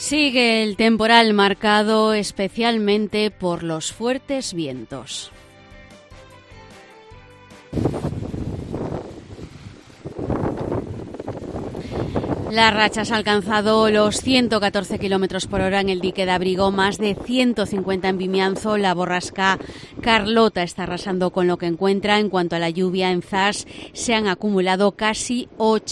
Sigue el temporal marcado especialmente por los fuertes vientos. Las rachas han alcanzado los 114 kilómetros por hora en el dique de Abrigo, más de 150 en Vimianzo. La borrasca Carlota está arrasando con lo que encuentra. En cuanto a la lluvia, en Zas se han acumulado casi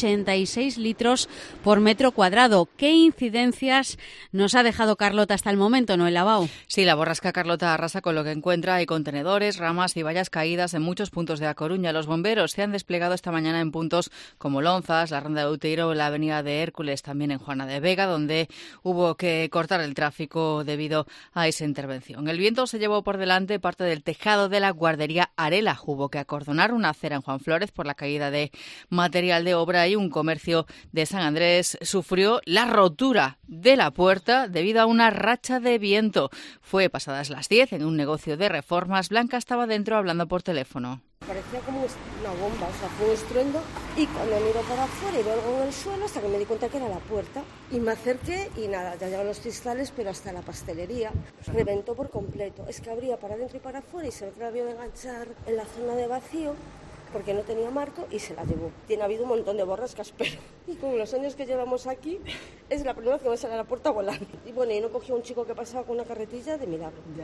86 litros por metro cuadrado. ¿Qué incidencias nos ha dejado Carlota hasta el momento, Noel Abao? Sí, la borrasca Carlota arrasa con lo que encuentra. Hay contenedores, ramas y vallas caídas en muchos puntos de A Coruña. Los bomberos se han desplegado esta mañana en puntos como Lonzas, la Ronda de Outeiro o la avenida de Hércules, también en Juana de Vega, donde hubo que cortar el tráfico debido a esa intervención. El viento se llevó por delante parte del tejado de la guardería Arela. Hubo que acordonar una acera en Juan Flores por la caída de material de obra y un comercio de San Andrés sufrió la rotura de la puerta debido a una racha de viento. Fue pasadas las 10 en un negocio de reformas. Blanca estaba dentro hablando por teléfono. Parecía como una bomba, o sea, fue un estruendo y cuando miro para afuera y veo algo en el suelo hasta que me di cuenta que era la puerta y me acerqué y nada, ya llegaron los cristales, pero hasta la pastelería reventó por completo. Es que abría para adentro y para afuera y se ve que la vio de enganchar en la zona de vacío porque no tenía marco y se la llevó. Tiene habido un montón de borrascas, pero y con los años que llevamos aquí es la primera vez que me sale a la puerta volando. Y bueno, y no cogí a un chico que pasaba con una carretilla de milagro. Ya.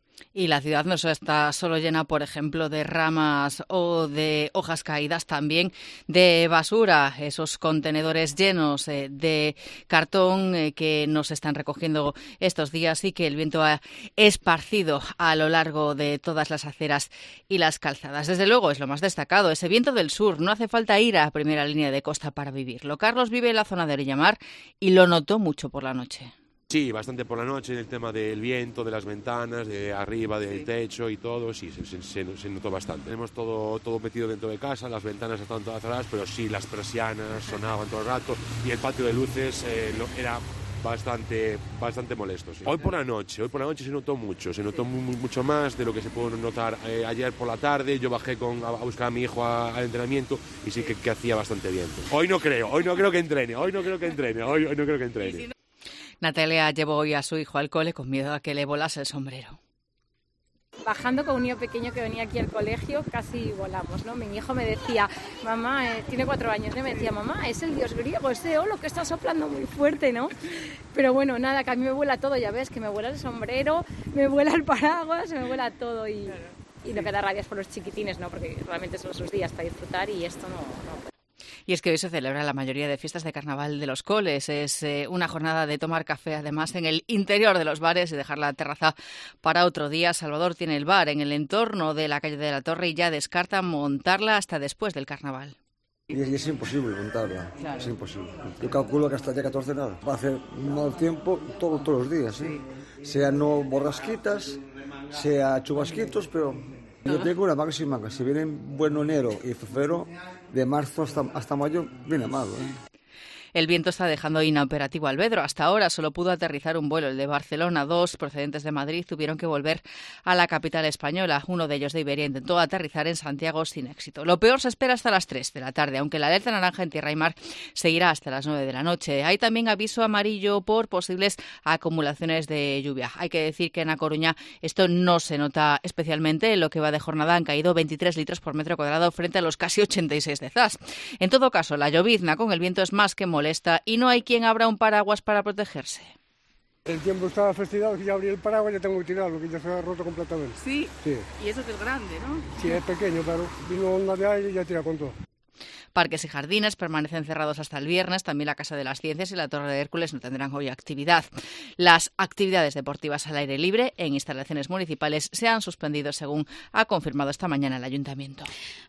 Y la ciudad no está solo llena, por ejemplo, de ramas o de hojas caídas, también de basura, esos contenedores llenos de cartón que nos están recogiendo estos días y que el viento ha esparcido a lo largo de todas las aceras y las calzadas. Desde luego es lo más destacado, ese viento del sur. No hace falta ir a primera línea de costa para vivirlo. Carlos vive en la zona de Orillamar y lo notó mucho por la noche. Sí, bastante por la noche, el tema del viento, de las ventanas, de arriba, del techo y todo, sí, se notó bastante. Tenemos todo metido dentro de casa, las ventanas estaban todas cerradas, pero sí, las persianas sonaban todo el rato y el patio de luces era bastante molesto. Sí. Hoy por la noche se notó mucho más de lo que se pudo notar ayer por la tarde. Yo bajé a buscar a mi hijo al entrenamiento y sí que hacía bastante viento. Hoy no creo que entrene. Natalia llevó hoy a su hijo al cole con miedo a que le volase el sombrero. Bajando con un niño pequeño que venía aquí al colegio, casi volamos, ¿no? Mi hijo me decía, mamá, tiene 4 años, ¿no? Me decía, mamá, es el dios griego, ese Olo que está soplando muy fuerte, ¿no? Pero bueno, nada, que a mí me vuela todo, ya ves, que me vuela el sombrero, me vuela el paraguas, me vuela todo y lo que da rabia es por los chiquitines, ¿no? Porque realmente son sus días para disfrutar y esto no. Y es que hoy se celebra la mayoría de fiestas de carnaval de los coles. Es una jornada de tomar café, además, en el interior de los bares y dejar la terraza para otro día. Salvador tiene el bar en el entorno de la calle de la Torre y ya descarta montarla hasta después del carnaval. Y es imposible montarla, claro. Es imposible. Yo calculo que hasta el día 14 nada. Va a hacer un mal tiempo todos los días, ¿sí? Sea no borrasquitas, sea chubasquitos, pero yo tengo una máxima, que si viene bueno enero y febrero, de marzo hasta mayo viene malo, El viento está dejando inoperativo Alvedro. Hasta ahora solo pudo aterrizar un vuelo, el de Barcelona. 2 procedentes de Madrid tuvieron que volver a la capital española. Uno de ellos de Iberia intentó aterrizar en Santiago sin éxito. Lo peor se espera hasta las 3 de la tarde, aunque la alerta naranja en tierra y mar seguirá hasta las 9 de la noche. Hay también aviso amarillo por posibles acumulaciones de lluvia. Hay que decir que en A Coruña esto no se nota especialmente. En lo que va de jornada han caído 23 litros por metro cuadrado frente a los casi 86 de Zas. En todo caso, la llovizna con el viento es más que molesta y no hay quien abra un paraguas para protegerse. El tiempo estaba fastidiado, que ya abrí el paraguas y ya tengo que tirarlo, que ya se ha roto completamente. ¿Sí? Sí. Y eso que es grande, ¿no? Sí, es pequeño, pero vino onda de aire y ya tira con todo. Parques y jardines permanecen cerrados hasta el viernes. También la Casa de las Ciencias y la Torre de Hércules no tendrán hoy actividad. Las actividades deportivas al aire libre en instalaciones municipales se han suspendido, según ha confirmado esta mañana el Ayuntamiento.